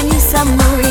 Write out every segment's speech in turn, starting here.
не со мной.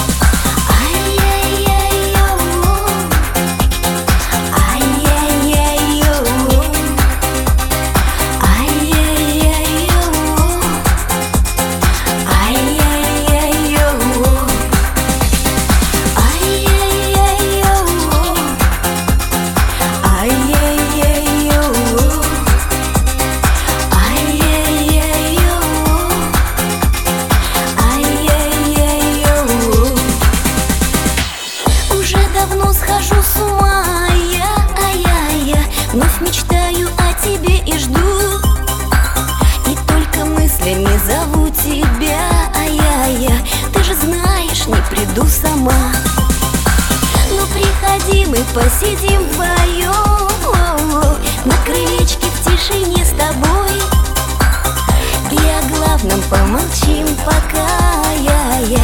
Схожу с ума я вновь мечтаю о тебе и жду. И только мыслями зову тебя, ты же знаешь, не приду сама. Ну приходи, мы посидим вдвоем на крылечке в тишине с тобой. И о главном помолчим пока,